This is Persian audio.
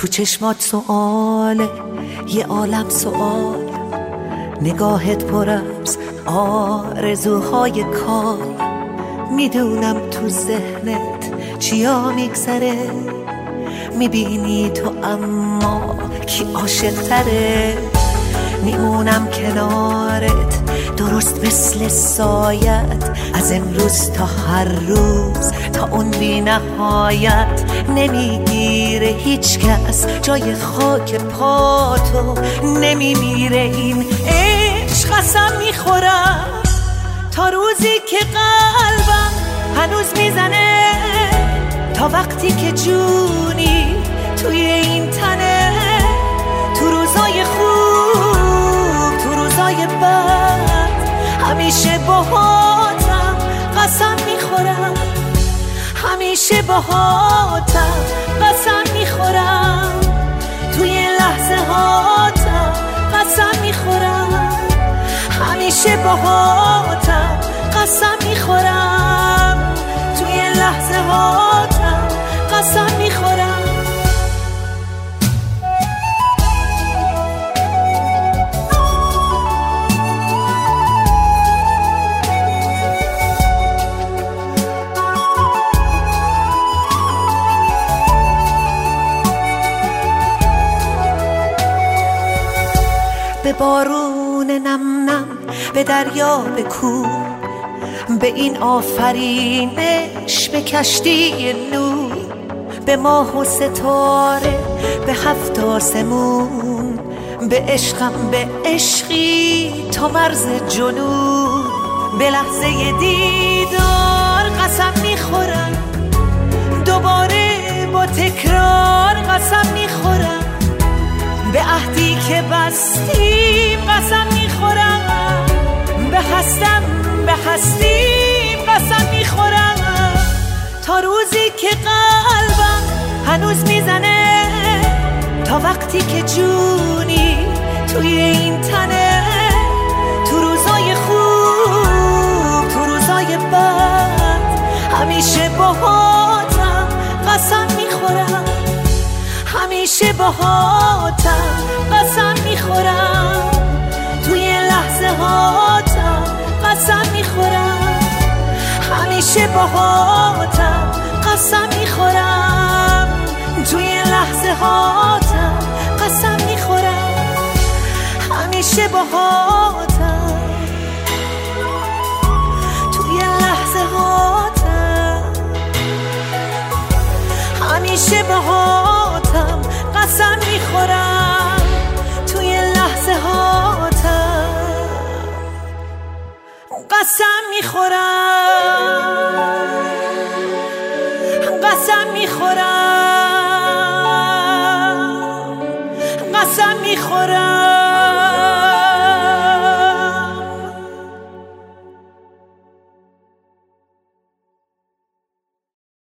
تو چشمات سؤاله یه عالم سؤال، نگاهت پر از آرزوهای کار. میدونم تو ذهنت چیا میگذره، میبینی تو اما کی عاشق تره. میمونم کنارت درست مثل سایت، از امروز تا هر روز تا اون بی نهایت. نمیگیره هیچ کس جای خاک پاتو، نمیمیره این عشق. قسم میخورم تا روزی که قلبم هنوز میزنه، تا وقتی که جونی توی این تنه. تو روزای خوب تو روزای بد همیشه باهاتم، قسم میخورم همیشه باهاتم، قسم میخورم توی لحظه هاتم، قسم میخورم همیشه باهاتم، قسم میخورم توی لحظه هاتم، قسم میخورم. به بارون نم نم، به دریا، به کوه، به این آفرینش، به کشتی نور، به ماه و ستاره، به هفت آسمون، به عشقم، به عشقی تا مرز جنون. به لحظه دیدار قسم میخورم، دوباره با تکرار قسم میخورم. به عهدی که بستیم قسم میخورم، به هستیم قسم میخورم. تا روزی که قلبم هنوز میزنه، تا وقتی که جونی توی این تنه. تو روزای خوب تو روزای بد همیشه باهاتم، قسم میخورم همیشه باهاتم، قسم میخورم توی لحظه هاتم، قسم میخورم همیشه باهاتم، قسم میخورم توی لحظه هاتم، قسم میخورم همیشه باهاتم توی لحظه هاتم، همیشه باهاتم، قسم میخورم توی لحظه هاتم، قسم میخورم.